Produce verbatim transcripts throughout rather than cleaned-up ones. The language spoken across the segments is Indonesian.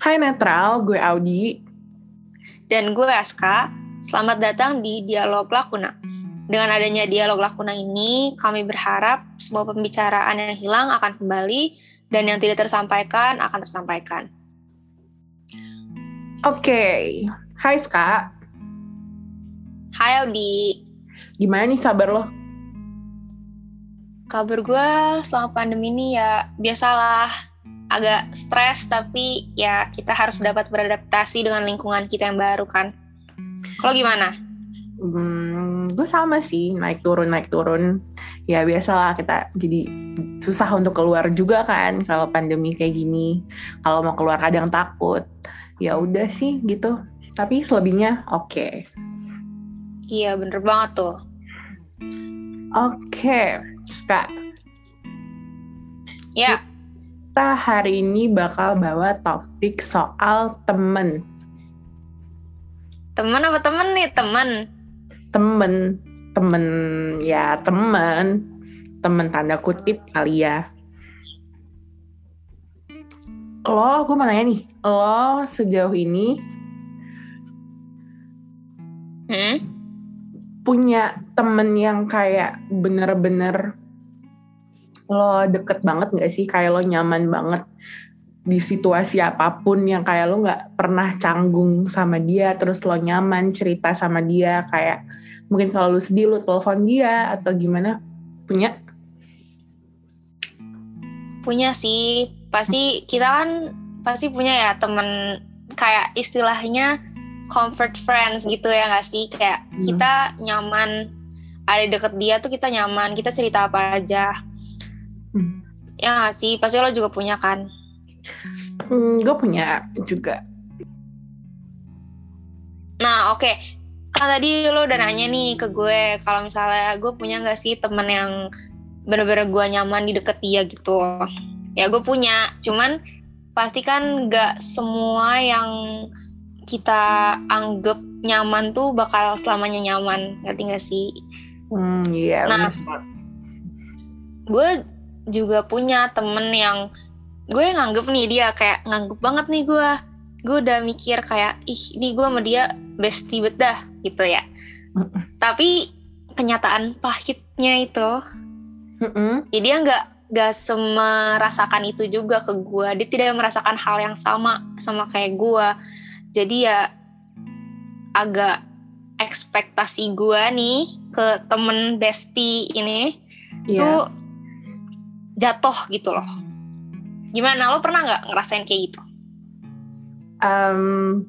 Hai Netral, gue Audi. Dan gue Aska. Selamat datang di Dialog Lakuna. Dengan adanya Dialog Lakuna ini, kami berharap semua pembicaraan yang hilang akan kembali dan yang tidak tersampaikan akan tersampaikan. Oke, okay. Hai Ska. Hai Audi. Gimana nih kabar lo? Kabar gue selama pandemi ini ya biasalah, agak stres, tapi ya kita harus dapat beradaptasi dengan lingkungan kita yang baru kan. Kalau gimana? Hmm, gue sama sih, naik turun naik turun. Ya biasalah, kita jadi susah untuk keluar juga kan kalau pandemi kayak gini. Kalau mau keluar kadang takut. Ya udah sih gitu. Tapi selebihnya oke. Okay. Iya bener banget tuh. Oke, okay. Ska. Ya. Kita hari ini bakal bawa topik soal temen. Temen apa temen nih? Temen. Temen. Temen, ya temen. Temen tanda kutip kali ya. Lo, gue mau nanya nih. Lo sejauh ini Hmm? punya temen yang kayak bener-bener lo deket banget gak sih? Kayak lo nyaman banget di situasi apapun yang kayak lo gak pernah canggung sama dia, terus lo nyaman cerita sama dia, kayak mungkin kalau lo sedih lo telepon dia atau gimana? Punya? Punya sih. Pasti kita kan pasti punya ya temen kayak istilahnya comfort friends gitu ya gak sih? Kayak hmm. kita nyaman ada deket dia tuh kita nyaman, kita cerita apa aja. Hmm. Ya gak sih? Pasti lo juga punya kan? Hmm, gue punya juga. Nah oke, okay. Kan tadi lo udah nanya nih ke gue, kalau misalnya gue punya gak sih temen yang bener-bener gue nyaman di deket dia gitu. Ya gue punya, cuman pasti kan gak semua yang kita anggap nyaman tuh bakal selamanya nyaman, ngerti gak sih? Hmm, iya. Nah, gue juga punya temen yang gue nganggep nih dia kayak nganggep banget nih gue. Gue udah mikir kayak, ih ini gue sama dia bestie bet dah gitu ya. Mm-mm. Tapi kenyataan pahitnya itu, Mm-mm. jadi dia gak, gak semerasakan itu juga ke gue. Dia tidak merasakan hal yang sama sama kayak gue. Jadi ya agak ekspektasi gue nih ke temen bestie ini yeah. tuh jatuh gitu loh. Gimana? Lo pernah gak ngerasain kayak gitu? Um,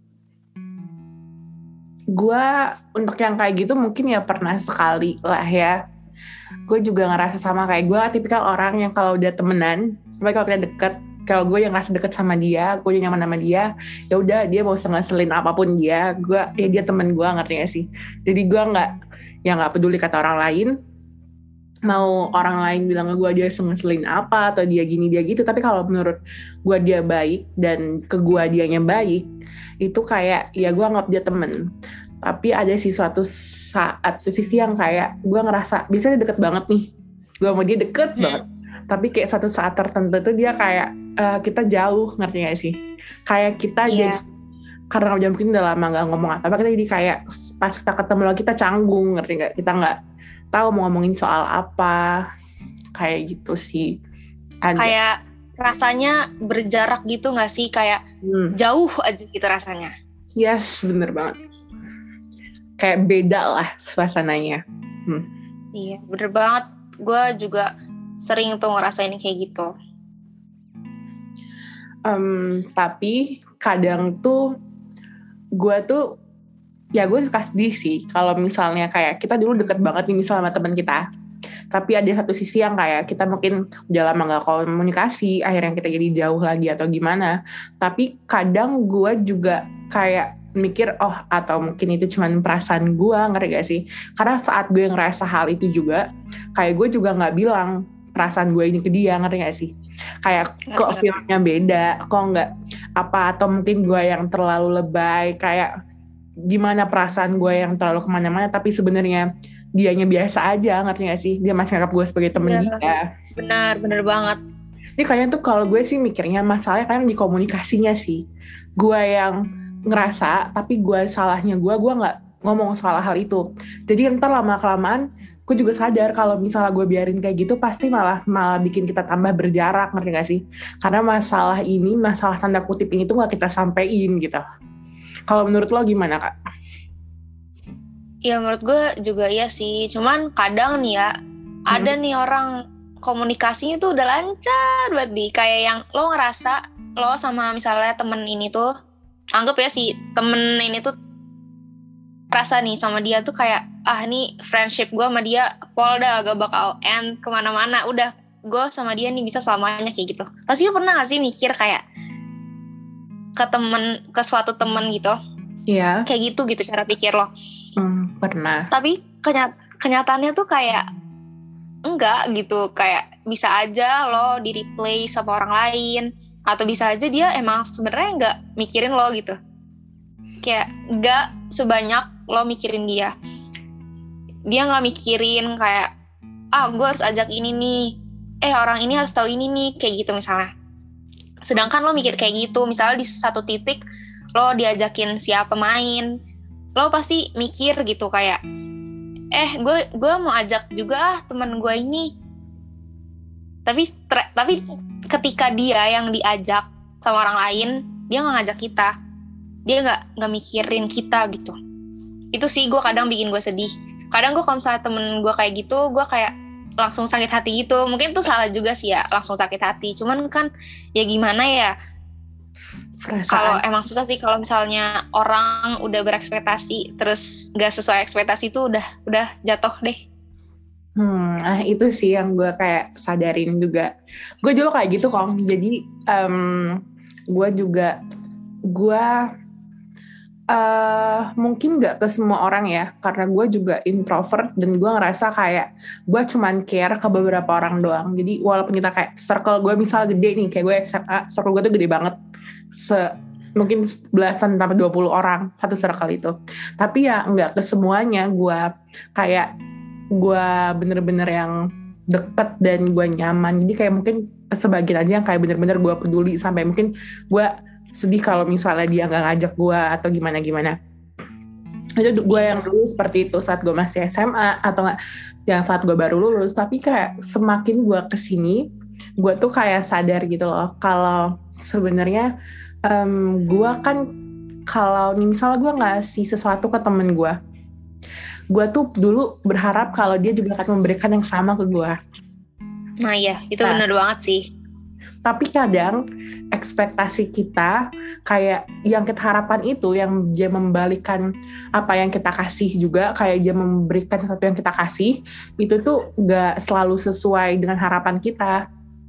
gue untuk yang kayak gitu mungkin ya pernah sekali lah ya. Gue juga ngerasa sama kayak gue tipikal orang yang kalau udah temenan, tapi kalau kita deket, kalau gue yang ngerasa deket sama dia, gue yang nyaman sama dia, ya udah dia mau ngeselin apapun dia, gue ya dia temen gue, ngerti gak sih? Jadi gue nggak, ya nggak peduli kata orang lain, mau orang lain bilang ke gue dia ngeselin apa atau dia gini dia gitu, tapi kalau menurut gue dia baik dan ke gue dianya baik, itu kayak ya gue anggap dia temen. Tapi ada sih suatu saat, tuh sisi yang kayak gue ngerasa biasanya deket banget nih, gue sama dia deket hmm. banget. Tapi kayak suatu saat tertentu tuh dia kayak uh, kita jauh, ngerti gak sih? Kayak kita yeah. jadi karena udah mungkin udah lama gak ngomong apa, kita jadi kayak pas kita ketemu lagi kita canggung, ngerti gak? Kita gak tahu mau ngomongin soal apa, kayak gitu sih. Ada. Kayak rasanya berjarak gitu gak sih? Kayak hmm. jauh aja gitu rasanya. Yes, bener banget. Kayak beda lah suasananya. Hmm. Iya, bener banget. Gue juga sering tuh ngerasain kayak gitu. Um, tapi kadang tuh gue tuh ya gue suka sedih sih kalau misalnya kayak kita dulu deket banget nih misalnya sama teman kita, tapi ada satu sisi yang kayak kita mungkin udah lama gak komunikasi, akhirnya kita jadi jauh lagi atau gimana. Tapi kadang gue juga kayak mikir oh atau mungkin itu cuma perasaan gue, ngerti gak sih? Karena saat gue ngerasa hal itu juga kayak gue juga gak bilang perasaan gue ini ke dia, ngerti gak sih? Kayak kok feelnya beda, kok nggak apa, atau mungkin gue yang terlalu lebay, kayak gimana perasaan gue yang terlalu kemana-mana, tapi sebenarnya dianya biasa aja, ngerti gak sih? Dia masih anggap gue sebagai temen ya, dia. Benar, benar banget. Ini kayaknya tuh kalau gue sih mikirnya masalahnya kadang di komunikasinya sih. Gue yang ngerasa, tapi gue salahnya gue, gue nggak ngomong soal hal itu. Jadi ntar lama-kelamaan, gue juga sadar kalau misalnya gue biarin kayak gitu, pasti malah malah bikin kita tambah berjarak, ngerti gak sih? Karena masalah ini, masalah tanda kutip ini tuh nggak kita sampein gitu. Kalau menurut lo gimana, Kak? Ya menurut gue juga iya sih. Cuman kadang nih ya, hmm. ada nih orang komunikasinya tuh udah lancar banget nih. Kayak yang lo ngerasa lo sama misalnya temen ini tuh, anggap ya si temen ini tuh rasa nih sama dia tuh kayak, ah nih friendship gue sama dia polda gak bakal end kemana-mana. Udah gue sama dia nih bisa selamanya kayak gitu. Pasti lo pernah gak sih mikir kayak ke temen, ke suatu temen gitu? Iya. Kayak gitu gitu cara pikir lo. Hmm, pernah. Tapi kenyat- kenyataannya tuh kayak enggak gitu, kayak bisa aja lo di replay sama orang lain, atau bisa aja dia emang sebenarnya enggak mikirin lo gitu, kayak enggak sebanyak lo mikirin dia. Dia nggak mikirin kayak, ah gue harus ajak ini nih, eh orang ini harus tahu ini nih, kayak gitu misalnya. Sedangkan lo mikir kayak gitu, misalnya di satu titik lo diajakin siapa main, lo pasti mikir gitu kayak, eh gue gue mau ajak juga teman gue ini. Tapi tre, tapi ketika dia yang diajak sama orang lain, dia nggak ngajak kita, dia nggak nggak mikirin kita gitu. Itu sih gue kadang bikin gue sedih. Kadang gue kalau misalnya temen gue kayak gitu, gue kayak langsung sakit hati gitu. Mungkin itu salah juga sih ya, langsung sakit hati. Cuman kan ya gimana ya, kalau emang susah sih kalau misalnya orang udah berekspektasi terus gak sesuai ekspektasi itu udah udah jatuh deh. Hmm, ah itu sih yang gue kayak sadarin juga. Gue dulu kayak gitu kok. Jadi um, gue juga gue uh, mungkin gak ke semua orang ya, karena gue juga introvert dan gue ngerasa kayak gue cuman care ke beberapa orang doang. Jadi walaupun kita kayak circle gue misal gede nih, kayak gue S M A, circle gue tuh gede banget. Se mungkin belasan sampai dua puluh orang satu circle itu. Tapi ya enggak ke semuanya gue kayak gue bener-bener yang deket dan gue nyaman. Jadi kayak mungkin sebagian aja yang kayak bener-bener gue peduli, sampai mungkin gue sedih kalau misalnya dia nggak ngajak gue atau gimana-gimana. Itu gue yang dulu seperti itu saat gue masih S M A atau nggak yang saat gue baru lulus. Tapi kayak semakin gue kesini, gue tuh kayak sadar gitu loh kalau sebenarnya um, gue kan kalau misalnya gue ngasih sesuatu ke temen gue, gue tuh dulu berharap kalau dia juga akan memberikan yang sama ke gue. Nah iya, itu nah, benar banget sih. Tapi kadang ekspektasi kita kayak yang kita harapkan itu, yang dia membalikan apa yang kita kasih juga, kayak dia memberikan sesuatu yang kita kasih, itu tuh gak selalu sesuai dengan harapan kita.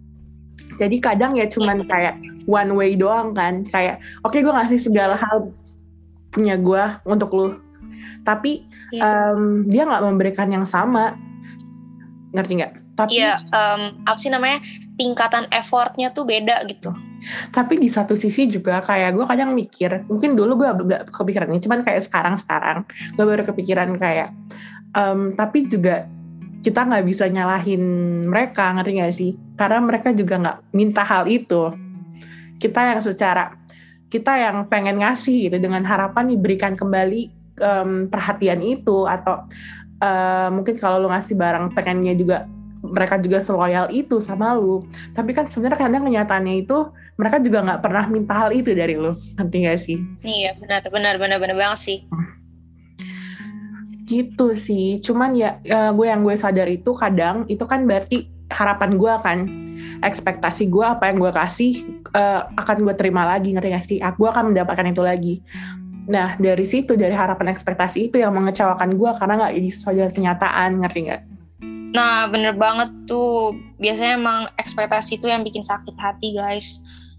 Jadi kadang ya cuman kayak one way doang kan, kayak oke okay, gue ngasih segala hal punya gue untuk lu, tapi yeah. um, dia gak memberikan yang sama, ngerti gak? Tapi iya, um, apa sih namanya, tingkatan effortnya tuh beda gitu. Tapi di satu sisi juga kayak gue kadang mikir, mungkin dulu gue gak kepikiran ini, cuman kayak sekarang-sekarang gue baru kepikiran kayak, um, tapi juga kita gak bisa nyalahin mereka, ngerti gak sih? Karena mereka juga gak minta hal itu. Kita yang secara, kita yang pengen ngasih gitu, dengan harapan diberikan kembali um, perhatian itu, atau uh, mungkin kalau lu ngasih barang pengennya juga mereka juga seloyal itu sama lu. Tapi kan sebenarnya kadang kenyataannya itu mereka juga nggak pernah minta hal itu dari lu, ngerti nggak sih? Iya benar benar benar benar banget sih. Gitu sih. Cuman ya uh, gue yang gue sadar itu kadang itu kan berarti harapan gue kan, ekspektasi gue apa yang gue kasih uh, akan gue terima lagi, ngerti nggak sih? Aku akan mendapatkan itu lagi. Nah dari situ, dari harapan ekspektasi itu yang mengecewakan gue karena nggak sesuai dengan kenyataan, ngerti nggak? Nah bener banget tuh, biasanya emang ekspektasi itu yang bikin sakit hati guys.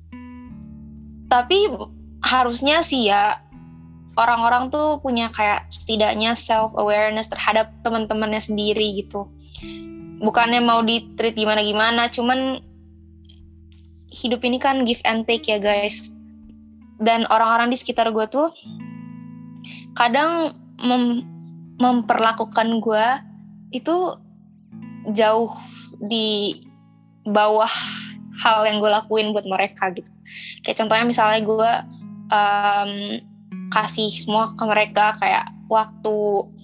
Tapi harusnya sih ya orang-orang tuh punya kayak setidaknya self awareness terhadap teman-temannya sendiri gitu. Bukannya mau di-treat gimana-gimana, cuman hidup ini kan give and take ya guys. Dan orang-orang di sekitar gue tuh kadang mem- memperlakukan gue itu jauh di bawah hal yang gue lakuin buat mereka gitu. Kayak contohnya misalnya gue um, kasih semua ke mereka, kayak waktu,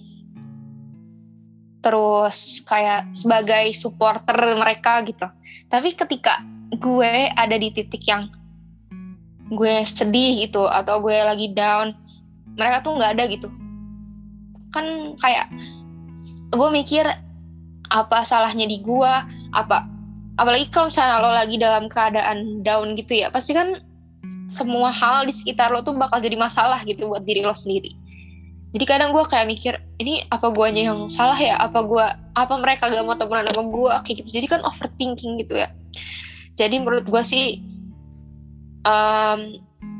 terus kayak sebagai supporter mereka gitu. Tapi ketika gue ada di titik yang gue sedih gitu, atau gue lagi down, mereka tuh nggak ada gitu. Kan kayak gue mikir, apa salahnya di gue? Apa apalagi kalau misalnya lo lagi dalam keadaan down gitu ya, pasti kan semua hal di sekitar lo tuh bakal jadi masalah gitu buat diri lo sendiri. Jadi kadang gue kayak mikir, ini apa guanya yang salah ya? Apa gue, apa mereka gak mau temenan sama gue? Kayak gitu. Jadi kan overthinking gitu ya. Jadi menurut gue sih, um,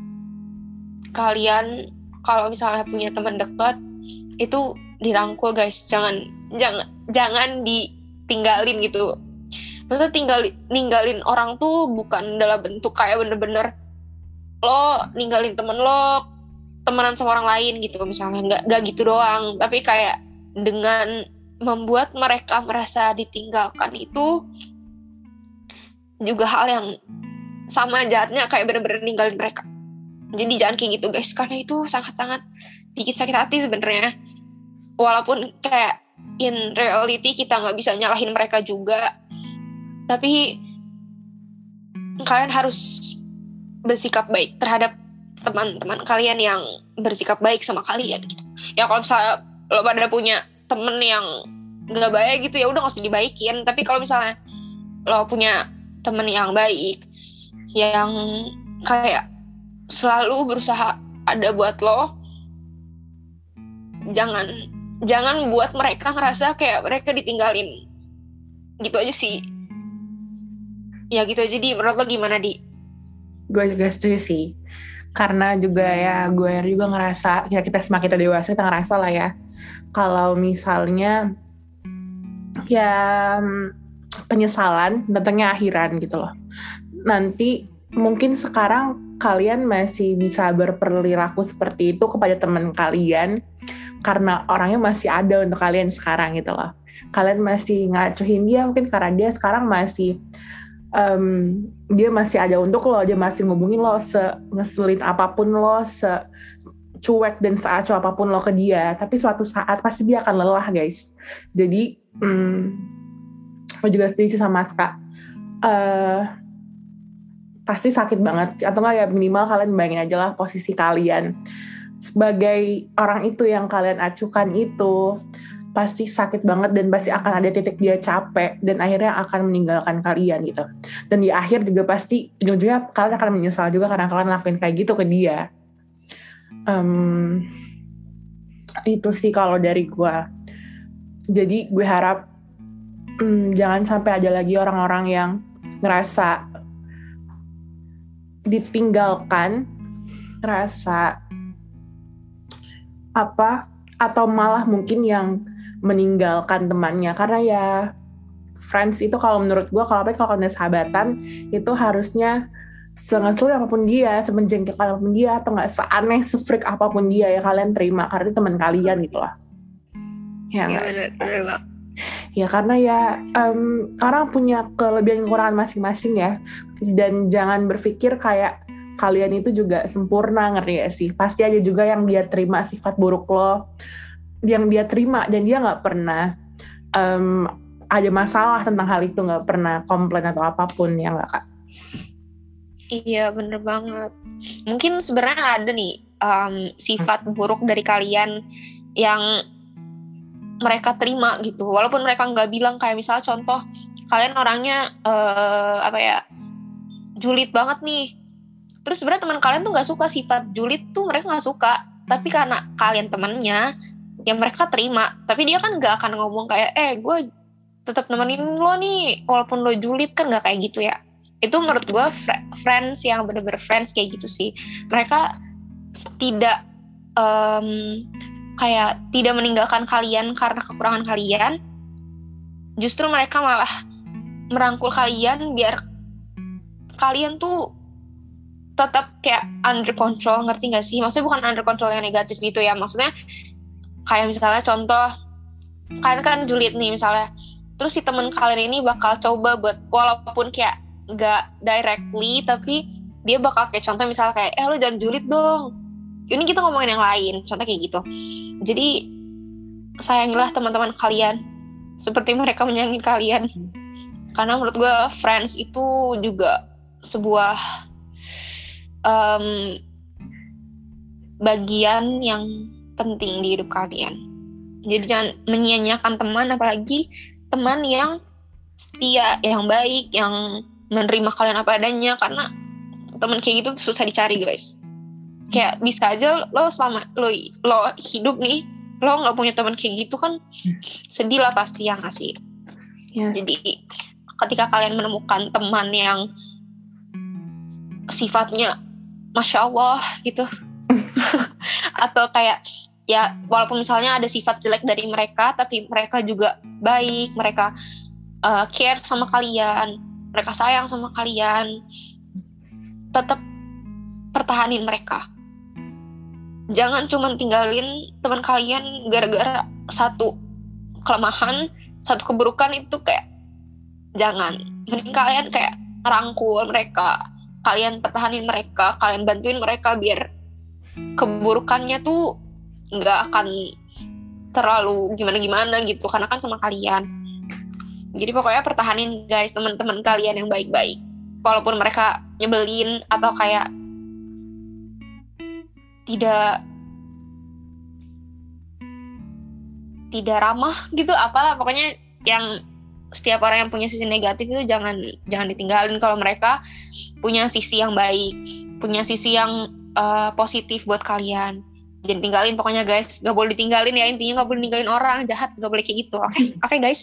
kalian kalau misalnya punya teman dekat, itu dirangkul guys. Jangan, jangan, jangan ditinggalin gitu. Maksudnya tinggal, ninggalin orang tuh bukan dalam bentuk kayak bener-bener lo ninggalin temen lo temenan sama orang lain gitu misalnya, nggak nggak gitu doang, tapi kayak dengan membuat mereka merasa ditinggalkan itu juga hal yang sama jahatnya kayak bener-bener ninggalin mereka. Jadi jangan kayak gitu guys, karena itu sangat-sangat bikin sakit hati sebenarnya. Walaupun kayak in reality kita nggak bisa nyalahin mereka juga, tapi kalian harus bersikap baik terhadap teman-teman kalian yang bersikap baik sama kalian gitu. Ya kalau misalnya lo pada punya temen yang nggak baik gitu, ya udah nggak usah dibaikin. Tapi kalau misalnya lo punya temen yang baik, yang kayak selalu berusaha ada buat lo, jangan jangan buat mereka ngerasa kayak mereka ditinggalin. Gitu aja sih. Ya gitu aja. Di menurut lo gimana, Di? Gue juga setuju sih, karena juga ya gue juga ngerasa ya, kita semakin kita dewasa kita ngerasa lah ya, kalau misalnya ya penyesalan datangnya akhiran gitu loh. Nanti mungkin sekarang kalian masih bisa berperilaku seperti itu kepada teman kalian karena orangnya masih ada untuk kalian sekarang gitu loh. Kalian masih ngacuhin dia mungkin karena dia sekarang masih Um, dia masih ada untuk lo, dia masih ngubungin lo, se-ngeselin apapun lo, se-cuek dan seacuh apapun lo ke dia, tapi suatu saat pasti dia akan lelah guys. Jadi um, lo juga setuju sama Ska, uh, pasti sakit banget, atau nggak ya minimal kalian bayangin aja lah posisi kalian sebagai orang itu yang kalian acuhkan itu, pasti sakit banget dan pasti akan ada titik dia capek dan akhirnya akan meninggalkan kalian gitu. Dan di akhir juga pasti ujung-ujungnya kalian akan menyesal juga karena kalian lakuin kayak gitu ke dia. Um, itu sih kalau dari gue. Jadi gue harap um, jangan sampai ada lagi orang-orang yang ngerasa ditinggalkan, ngerasa apa, atau malah mungkin yang meninggalkan temannya, karena ya friends itu kalau menurut gue, kalau apa kalau kalian sahabatan itu harusnya sengeselin apapun dia, semenjengkel apapun dia, atau nggak seaneh, sefreak apapun dia ya kalian terima karena itu teman kalian gitu lah. Ya, ya benar, benar banget. Ya karena ya um, orang punya kelebihan kekurangan masing-masing ya, dan jangan berpikir kayak kalian itu juga sempurna, ngerti gak sih? Pasti ada juga yang dia terima sifat buruk lo, yang dia terima dan dia nggak pernah um, ada masalah tentang hal itu, nggak pernah komplain atau apapun, ya nggak Kak? Iya bener banget. Mungkin sebenarnya ada nih um, sifat buruk dari kalian yang mereka terima gitu, walaupun mereka nggak bilang. Kayak misalnya contoh, kalian orangnya uh, apa ya, julid banget nih. Terus sebenarnya teman kalian tuh nggak suka sifat julid tuh, mereka nggak suka. Tapi karena kalian temannya, yang mereka terima. Tapi dia kan gak akan ngomong kayak, eh gue tetap nemenin lo nih walaupun lo julid, kan gak kayak gitu ya. Itu menurut gue fr- friends yang bener-bener friends kayak gitu sih. Mereka tidak um, kayak tidak meninggalkan kalian karena kekurangan kalian. Justru mereka malah merangkul kalian biar kalian tuh tetap kayak under control, ngerti gak sih? Maksudnya bukan under control yang negatif gitu ya. Maksudnya kayak misalnya contoh, kalian kan julid nih misalnya, terus si temen kalian ini bakal coba buat, walaupun kayak nggak directly, tapi dia bakal kayak contoh misal kayak eh lo jangan julid dong, ini kita ngomongin yang lain, contoh kayak gitu. Jadi sayangilah teman-teman kalian seperti mereka menyayangi kalian, karena menurut gue friends itu juga sebuah um, bagian yang penting di hidup kalian. Jadi jangan menyia-nyiakan teman, apalagi teman yang setia, yang baik, yang menerima kalian apa adanya, karena teman kayak gitu susah dicari guys. Kayak bisa aja lo selama lo lo hidup nih lo nggak punya teman kayak gitu kan, sedih lah pasti ya nggak sih. Ya. Jadi ketika kalian menemukan teman yang sifatnya masya Allah gitu atau kayak ya walaupun misalnya ada sifat jelek dari mereka, tapi mereka juga baik, mereka uh, care sama kalian, mereka sayang sama kalian, tetap pertahanin mereka. Jangan cuma tinggalin teman kalian gara-gara satu kelemahan, satu keburukan, itu kayak jangan. Mending kalian kayak rangkul mereka, kalian pertahanin mereka, kalian bantuin mereka biar keburukannya tuh nggak akan terlalu gimana-gimana gitu, karena kan sama kalian. Jadi pokoknya pertahanin guys teman-teman kalian yang baik-baik, walaupun mereka nyebelin atau kayak tidak tidak ramah gitu, apalah pokoknya yang setiap orang yang punya sisi negatif itu jangan jangan ditinggalin. Kalau mereka punya sisi yang baik, punya sisi yang uh, positif buat kalian, jangan tinggalin pokoknya guys. Gak boleh ditinggalin ya, intinya gak boleh ninggalin orang jahat, gak boleh kayak gitu. Oke, okay? Oke okay, guys.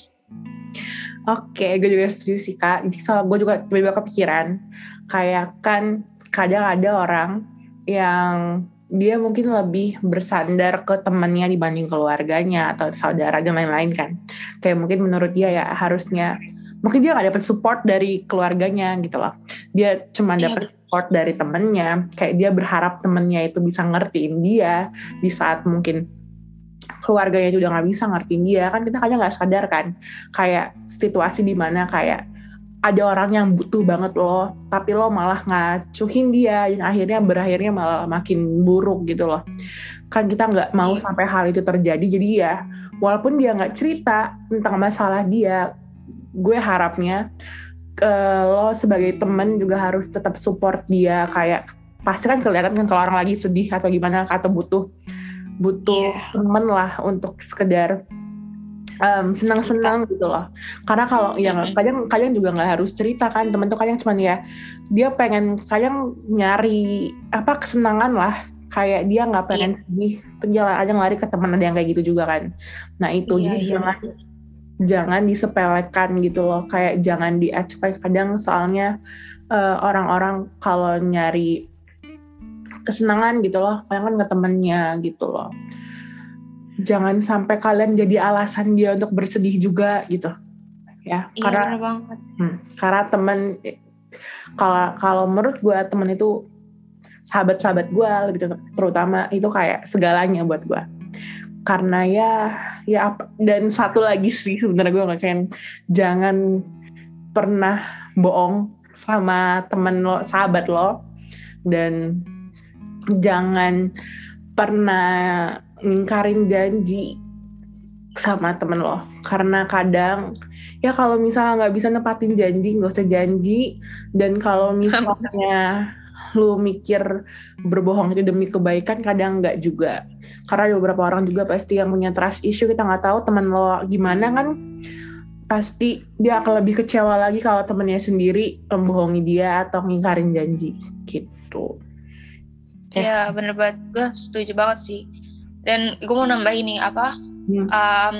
Oke, okay, gue juga setuju sih kak. Jadi soal gue juga tiba-tiba kepikiran, kayak kan kadang ada orang yang dia mungkin lebih bersandar ke temannya dibanding keluarganya atau saudara dan lain-lain kan. Kayak mungkin menurut dia ya harusnya, mungkin dia gak dapet support dari keluarganya gitu loh. Dia cuma dapet support dari temennya. Kayak dia berharap temennya itu bisa ngertiin dia di saat mungkin keluarganya juga gak bisa ngertiin dia. Kan kita kadang gak sadar kan, kayak situasi dimana kayak ada orang yang butuh banget lo, tapi lo malah ngacuhin dia, yang akhirnya berakhirnya malah makin buruk gitu loh. Kan kita nggak mau sampai hal itu terjadi, jadi ya walaupun dia nggak cerita tentang masalah dia, gue harapnya uh, lo sebagai temen juga harus tetap support dia. Kayak pasti kan kelihatan kan kalau orang lagi sedih atau gimana, atau butuh butuh yeah. temen lah untuk sekedar Um, senang-senang gitu loh. Karena kalau yang kadang kadang juga nggak harus cerita kan, temen tuh kadang cuman ya dia pengen kadang nyari apa kesenangan lah, kayak dia nggak pengen yeah. sedih, dia aja lari ke teman, ada yang kayak gitu juga kan. Nah itu yeah, jadi yeah. jangan jangan disepelekan gitu loh, kayak jangan diacukan kadang, soalnya uh, orang-orang kalau nyari kesenangan gitu loh kadang kan ke temennya gitu loh. Jangan sampai kalian jadi alasan dia untuk bersedih juga gitu ya. Iya, karena bener banget. Hmm, karena temen kalau kalau menurut gue temen itu sahabat-sahabat gue lebih terutama itu kayak segalanya buat gue. Karena ya ya apa, dan satu lagi sih sebenarnya gue nggak kayak jangan pernah bohong sama temen lo, sahabat lo, dan jangan pernah ngingkarin janji sama temen lo. Karena kadang ya kalau misalnya nggak bisa nepatin janji, nggak usah janji. Dan kalau misalnya lu mikir berbohong itu demi kebaikan, kadang nggak juga. Karena ada beberapa orang juga pasti yang punya trust issue, kita nggak tahu temen lo gimana kan, pasti dia akan lebih kecewa lagi kalau temennya sendiri membohongi dia atau ngingkarin janji gitu. Iya, bener banget, gue setuju banget sih. Dan gue mau nambah ini apa? Hmm. Um,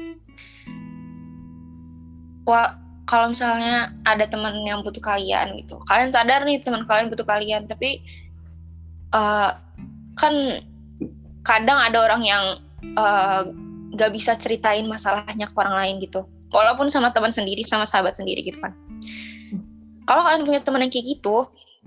wah, kalau misalnya ada teman yang butuh kalian gitu, kalian sadar nih teman kalian butuh kalian, tapi uh, kan kadang ada orang yang uh, gak bisa ceritain masalahnya ke orang lain gitu, walaupun sama teman sendiri, sama sahabat sendiri gitu kan. Kalau kalian punya teman yang kayak gitu,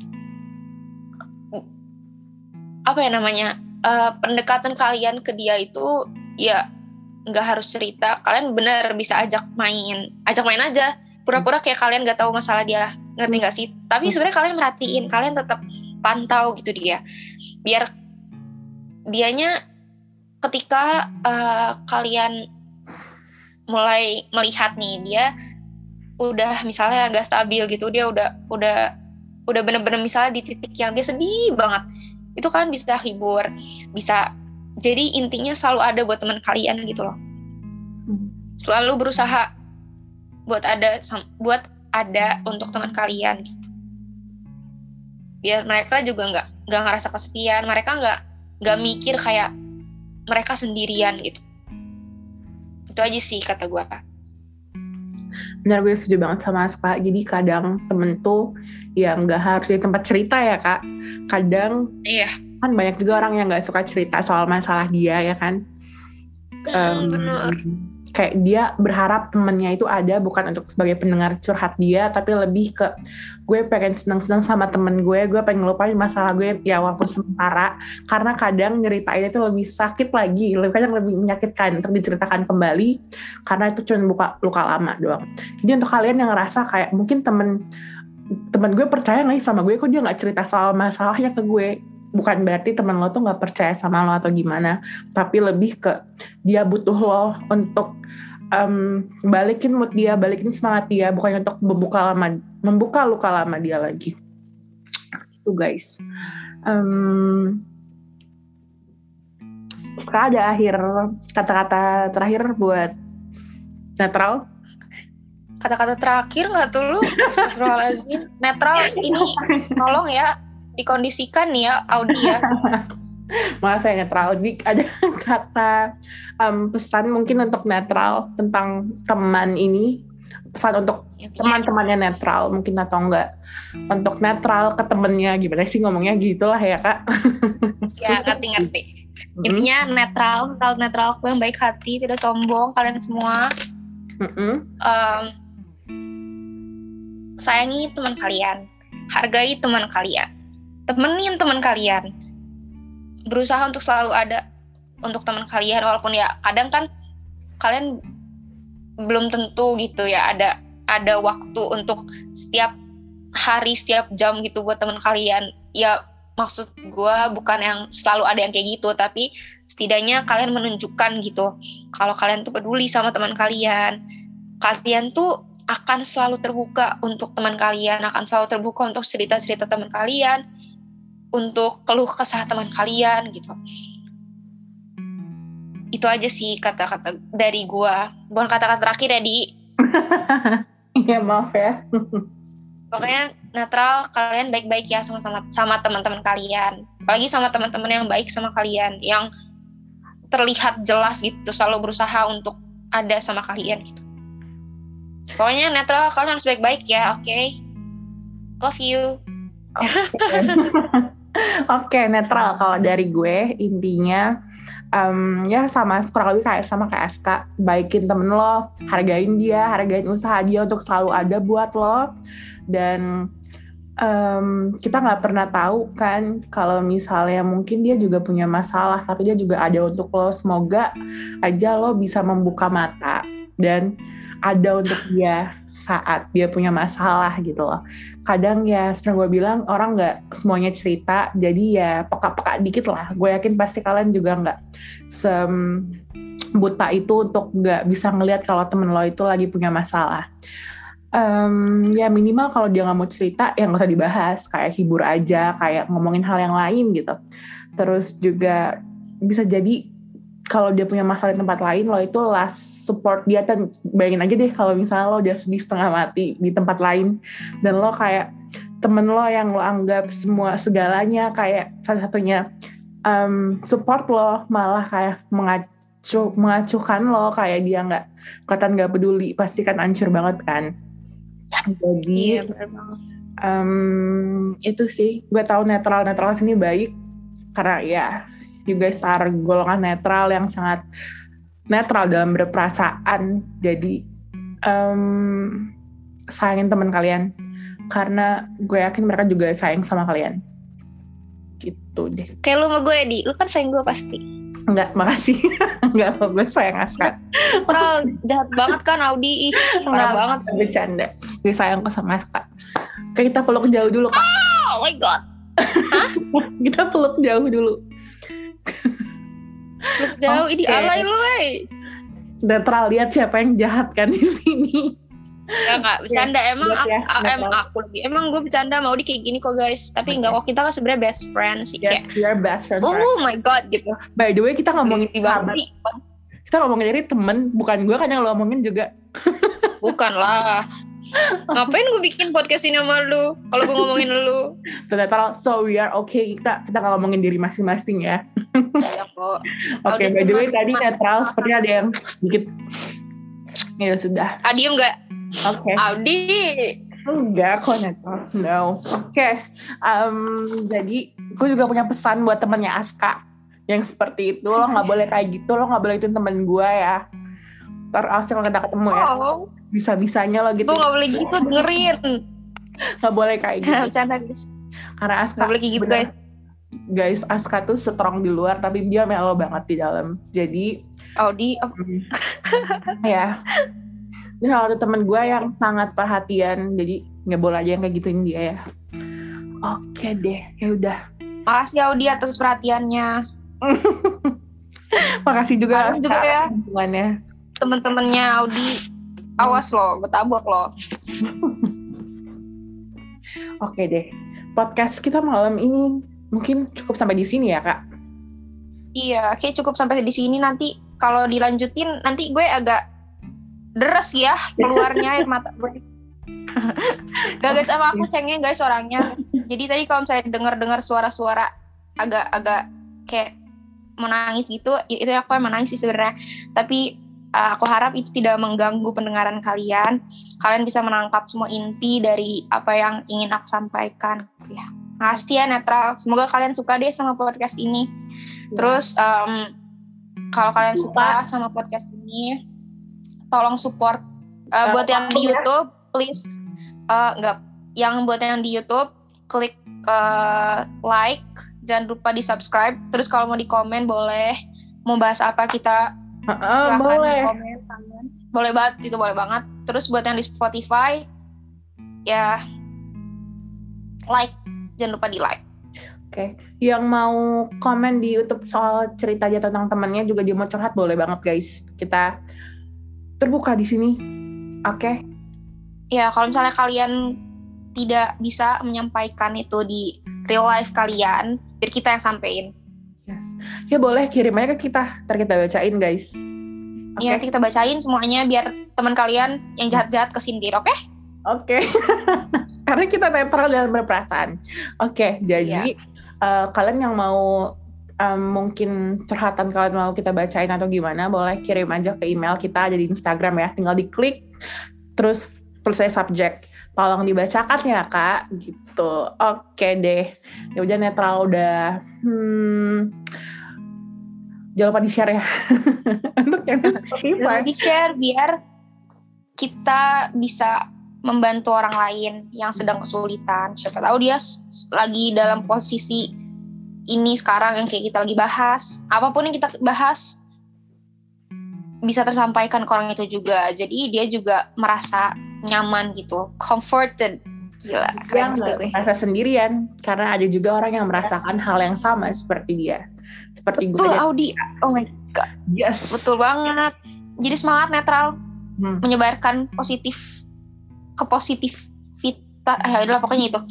apa ya namanya? Uh, pendekatan kalian ke dia itu ya nggak harus cerita, kalian bener bisa ajak main, ajak main aja, pura-pura kayak kalian gak tahu masalah dia, ngerti gak sih? Tapi sebenarnya kalian merhatiin, kalian tetap pantau gitu dia, biar dianya ketika uh, kalian mulai melihat nih dia udah misalnya agak stabil gitu, dia udah udah udah bener-bener misalnya di titik yang dia sedih banget, itu kalian bisa hibur, bisa jadi intinya selalu ada buat teman kalian gitu loh, selalu berusaha buat ada buat ada untuk teman kalian gitu. Biar mereka juga nggak nggak ngerasa kesepian, mereka nggak nggak mikir kayak mereka sendirian gitu. Itu aja sih kata gue. Benar, gue setuju banget sama Aska. Jadi kadang temen tuh ya nggak harus di tempat cerita ya kak. Kadang iya. Kan banyak juga orang yang nggak suka cerita soal masalah dia ya kan. Hmm, um, benar. Kayak dia berharap temennya itu ada bukan untuk sebagai pendengar curhat dia, tapi lebih ke gue pengen seneng-seneng sama temen gue, gue pengen ngelupain masalah gue ya walaupun sementara, karena kadang nyeritain itu lebih sakit lagi, lebih kadang lebih menyakitkan untuk diceritakan kembali, karena itu cuma buka luka lama doang. Jadi untuk kalian yang ngerasa kayak mungkin temen temen gue percaya nggak sama gue, kok dia nggak cerita soal masalahnya ke gue, bukan berarti teman lo tuh nggak percaya sama lo atau gimana, tapi lebih ke dia butuh lo untuk um, balikin mood dia, balikin semangat dia, bukan untuk membuka lama, membuka luka lama dia lagi. Itu guys. Um, ada akhir kata-kata terakhir buat netral. Kata-kata terakhir nggak tuh lu? Astagfirullahaladzim. Netral ini tolong ya dikondisikan nih ya Audi ya. Maaf ya netral. Ada kata um, pesan mungkin untuk netral tentang teman ini, pesan untuk ya, teman-temannya netral mungkin atau enggak untuk netral ke temennya, gimana sih ngomongnya gitulah ya kak. Ya ngerti-ngerti. Intinya netral, netral netral aku yang baik hati, tidak sombong kalian semua. Mm-hmm. Um, sayangi teman kalian, hargai teman kalian, temenin teman kalian, berusaha untuk selalu ada untuk teman kalian, walaupun ya kadang kan kalian belum tentu gitu ya ada ada waktu untuk setiap hari setiap jam gitu buat teman kalian. Ya maksud gue bukan yang selalu ada yang kayak gitu, tapi setidaknya kalian menunjukkan gitu kalau kalian tuh peduli sama teman kalian, kalian tuh akan selalu terbuka untuk teman kalian, akan selalu terbuka untuk cerita-cerita teman kalian, untuk keluh kesah teman kalian gitu. Itu aja sih kata-kata dari gua. Bukan kata-kata terakhir ya, Di. Iya, maaf ya. Pokoknya netral, kalian baik-baik ya sama-sama sama teman-teman kalian. Apalagi sama teman-teman yang baik sama kalian, yang terlihat jelas gitu, selalu berusaha untuk ada sama kalian gitu. Pokoknya netral, kalian harus baik-baik ya, oke? Okay? Love you. Oke, okay, netral kalau dari gue intinya um, ya sama kurang lebih kayak sama kayak Aska, baikin temen lo, hargain dia, hargain usaha dia untuk selalu ada buat lo, dan um, kita nggak pernah tahu kan kalau misalnya mungkin dia juga punya masalah, tapi dia juga ada untuk lo. Semoga aja lo bisa membuka mata dan ada untuk dia saat dia punya masalah gitu loh. Kadang ya seperti gue bilang, orang gak semuanya cerita, jadi ya peka-peka dikit lah. Gue yakin pasti kalian juga gak sebuta itu untuk gak bisa ngelihat kalau temen lo itu lagi punya masalah. Um, ya minimal kalau dia gak mau cerita, ya gak usah dibahas, kayak hibur aja, kayak ngomongin hal yang lain gitu. Terus juga bisa jadi kalau dia punya masalah di tempat lain, lo itu last support dia. Dan bayangin aja deh kalau misalnya lo udah sedih setengah mati di tempat lain, dan lo kayak temen lo yang lo anggap semua segalanya, kayak satu-satunya um, support lo, malah kayak mengacu, mengacuhkan lo, kayak dia nggak, kelihatan nggak peduli, pasti kan hancur banget kan. Jadi iya, benar banget. Um, itu sih, gue tahu netral netral sini baik karena ya you guys are golongan netral yang sangat netral dalam berperasaan. Jadi um, sayangin teman kalian, karena gue yakin mereka juga sayang sama kalian. Gitu deh. Kayak lu sama gue, Di. Lu kan sayang gue pasti. Enggak, makasih. Enggak, gue sayang Aska. Netral jahat banget kan Audi, ih parah banget sih. Bercanda. Gue sayang kok sama Aska. Oke, kita peluk jauh dulu Kak. Oh my god. Hah? Kita peluk jauh dulu. Peluk jauh, ini Okay. alay lu, wey. Netral, lihat siapa yang jahat kan di sini. Ya nggak bercanda, emang Lihat ya, aku, em, netral. aku lagi emang gue bercanda mau di kayak gini kok guys, tapi Okay. nggak kok, kita kan sebenarnya best friends sih, Yes, kayak we are best friends. oh my god gitu. By the way, kita ngomongin Berarti banget sahabat. sih. Kita ngomongin dari temen, bukan gue kan yang lo ngomongin juga. Bukan lah. Ngapain gue bikin podcast ini sama lu kalau gue ngomongin lu? Netral, so we are okay. Kita kita nggak ngomongin diri masing-masing ya. Ya kok. Oke, Audi by the way teman- tadi netral seperti ada yang sedikit. Ya sudah. Ah diem nggak? Oke. Audi. Enggak kok netral. No. Oke. Um, jadi gue juga punya pesan buat temannya Aska yang seperti itu. Lo nggak boleh kayak gitu. Lo nggak boleh ituin temen gue ya. Ntar Aska kalau kita ketemu ya. Oh, Bisa-bisanya lo gitu. gue nggak boleh gitu, dengerin. Nggak boleh kayak gitu. Bercanda guys. Karena Aska. Nggak boleh kayak gitu bener, guys. Guys, Aska tuh strong di luar tapi dia mellow banget di dalam. Jadi Audi. Oh, ya. Dia salah satu temen gue yang sangat perhatian, jadi nggak boleh aja yang kayak gituin dia ya. Oke deh, ya udah. makasih Audi atas perhatiannya. Makasih juga Kalian juga ya. hubungannya. Temen-temennya Audi, awas lo, gue tabok lo. Oke deh, podcast kita malam ini mungkin cukup sampai di sini ya kak. Iya, kayak cukup sampai di sini. Nanti kalau dilanjutin, nanti gue agak deres ya keluarnya air mata gue. Gak guys, sama aku cengeng guys orangnya. Jadi tadi kalau misalnya dengar-dengar suara-suara agak-agak kayak mau nangis gitu, itu aku emang nangis sih sebenarnya. Tapi uh, aku harap itu tidak mengganggu pendengaran kalian. Kalian bisa menangkap semua inti dari apa yang ingin aku sampaikan. Ya, makasih ya Netral. Semoga kalian suka deh sama podcast ini. Terus um, kalau kalian suka sama podcast ini, tolong support. Uh, buat yang di YouTube, please uh, nggak. Yang buat yang di YouTube, klik uh, like, jangan lupa di subscribe. Terus kalau mau di komen boleh. Mau bahas apa kita Uh, silakan boleh. di komen. Kalian. Boleh banget, itu boleh banget. Terus buat yang di Spotify, ya like, jangan lupa di like. Oke, yang mau komen di YouTube soal cerita aja tentang temannya juga dia mau curhat boleh banget guys. Kita terbuka di sini. Oke. Ya kalau misalnya kalian tidak bisa menyampaikan itu di real life kalian, biar kita yang sampein. Yes. Ya boleh kirim aja ke kita, ntar kita bacain guys. Oke. Ya nanti kita bacain semuanya biar teman kalian yang jahat-jahat kesindir, oke? Oke. Karena kita netral dalam berperasaan. Oke, jadi uh, kalian yang mau um, mungkin curhatan kalian mau kita bacain atau gimana, boleh kirim aja ke email kita ada di Instagram ya. Tinggal diklik, terus tulis saya subjek. Tolong dibacakan ya kak, gitu. Oke deh. Ya udah netral udah. Hmm, jangan lupa di share ya. Untuk yang di Spotify. Jangan di-share biar kita bisa membantu orang lain yang sedang kesulitan. Siapa tahu dia lagi dalam posisi ini sekarang yang kayak kita lagi bahas. Apapun yang kita bahas bisa tersampaikan ke orang itu juga. Jadi dia juga merasa nyaman gitu, comforted. Gila, Yang keren juga nggak gue. merasa sendirian, karena ada juga orang yang merasakan hal yang sama seperti dia. Seperti Betul, gue. Audi. Oh my god. Yes. Betul banget. Jadi semangat Netral. Hmm. Menyebarkan positif ke positivita eh udah pokoknya itu.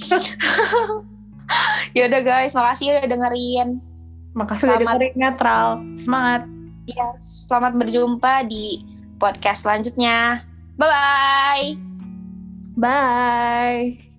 Ya udah guys, makasih udah dengerin. Makasih udah Selamat. dengerin netral. Semangat. Ya, selamat berjumpa di podcast selanjutnya. Bye bye. Bye.